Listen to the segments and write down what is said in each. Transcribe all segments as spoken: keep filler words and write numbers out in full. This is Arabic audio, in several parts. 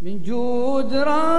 من جود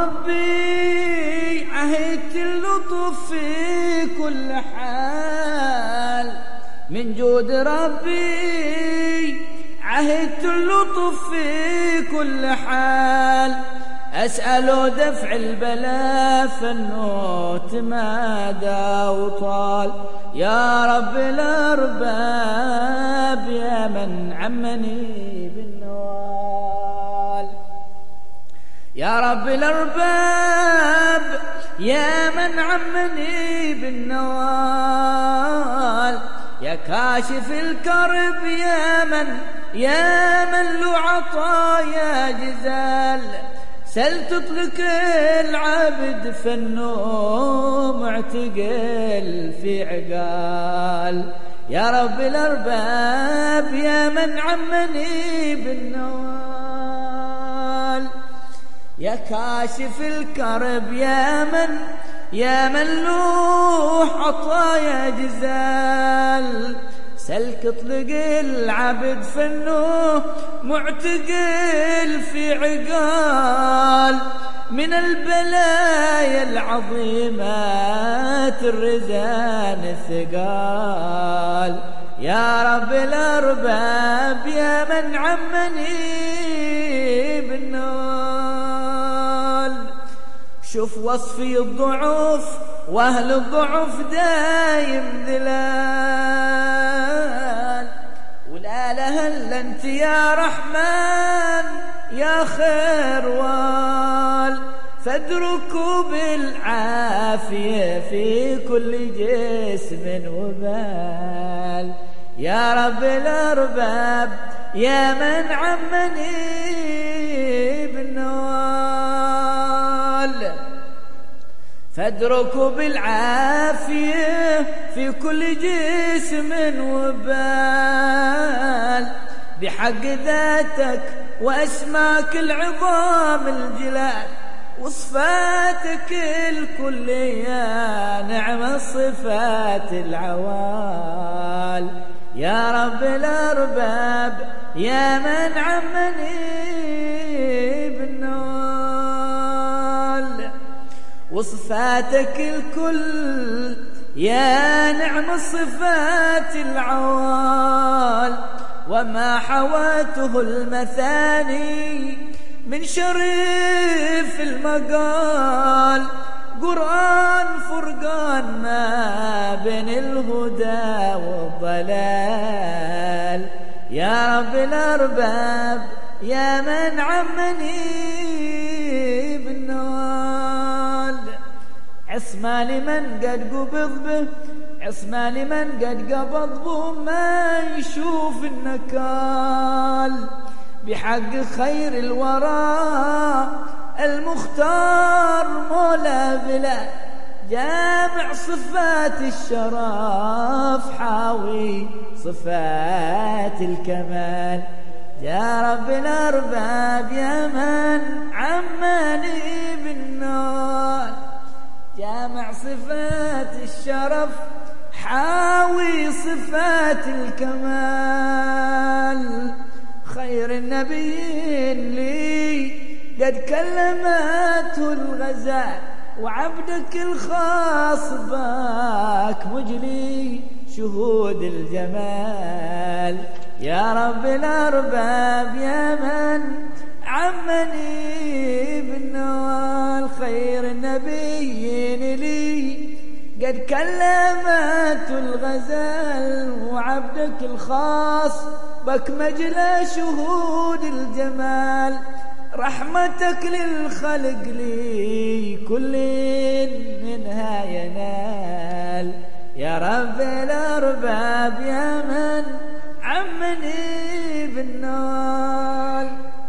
ربي عهدت اللطف في كل حال، من جود ربي عهدت اللطف في كل حال، أسأل دفع البلاء فالنوت مادى وطال. يا رب الأرباب يا من عمني بالنوال، يا رب الأرباب يا من عمني بالنوال، يا كاشف الكرب يا من يا من له عطايا جزال، سل تطلق العبد فالنوم اعتقل في عقال. يا رب الأرباب يا من عمني بالنوال، يا كاشف الكرب يا من يا من له عطايا جزال، سلك اطلق العبد فانه معتقل في عقال، من البلايا العظيمات الرزان الثقال. يا رب الأرباب يا من عمني بالنوال، شوف وصفي الضعف واهل الضعف دايم ذلال، ولا لها الا انت يا رحمن يا خير وال، فادركوا بالعافيه في كل جسم وبال. يا رب الأرباب يا من عمني بالنوال، فادركوا بالعافية في كل جسم وبال، بحق ذاتك وأسماك العظام الجلال، وصفاتك الكل يا نعم الصفات العوال. يا رب الأرباب يا من عمني بالنوال، وصفاتك الكل يا نعم الصفات العوال، وما حواته المثاني من شريف المقال، قرآن فرقان ما بين الهدى والضلال. يا رب الأرباب يا من عمني بالنوال، عصمة لمن قد قبض به، عصمة لمن قد قبض به ما يشوف النكال، بحق خير الورى المختار مولى بلا، جامع صفات الشرف حاوي صفات الكمال. يا رب الأرباب يا من عمني بالنوال، جامع صفات الشرف حاوي صفات الكمال، خير النبيين لي قد كلمته الغزال، وعبدك الخاص باك مجلي شهود الجمال. يا رب الأرباب يا من عمني بالنوال، خير النبيين لي قد كلمته الغزال، وعبدك الخاص بك مجلى شهود الجمال، رحمتك للخلق لي كل منها ينال. يا رب الأرباب يا من عمني بالنوال،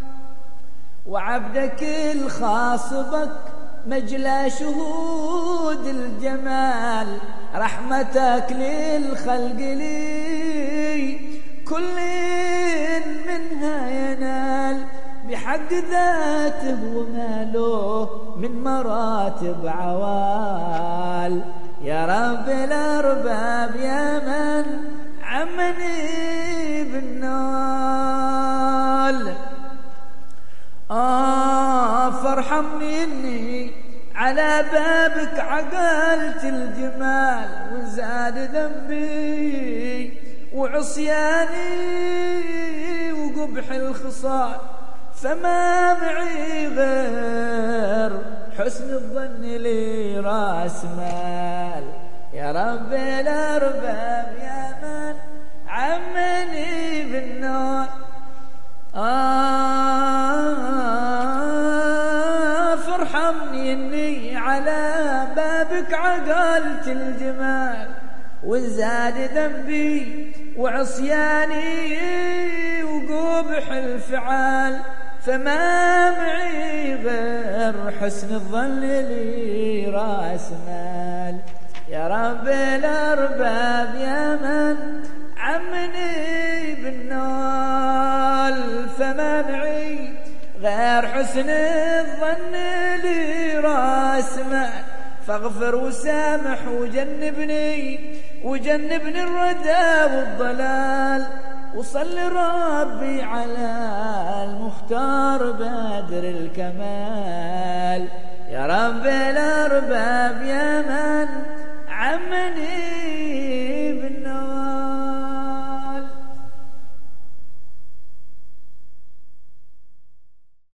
وعبدك الخاص بك مجلى شهود الجمال، رحمتك للخلق لي كل منها ينال، بحق ذاته وماله من مراتب عوال. يا رب الأرباب يا من عمني بالنوال، آه ارحمني اني على بابك عقلت الجمال، وزاد ذنبي وعصياني وقبح الخصال، فما معي غير حسن الظن لي راس مال. يا رب الأرباب يا من عمني بالنار، آه فارحمني اني على بابك عقلت الجمال، وزاد ذنبي وعصياني وقبح الفعال، فما معي غير حسن الظن لي راس مال. يا رب الأرباب يا من عمني بالنال، فما معي غير حسن الظن لي راس مال، فاغفر وسامح وجنبني وجنبني الردى والضلال، وصل ربي على المختار بدر الكمال. يا رب الأرباب يا من عمني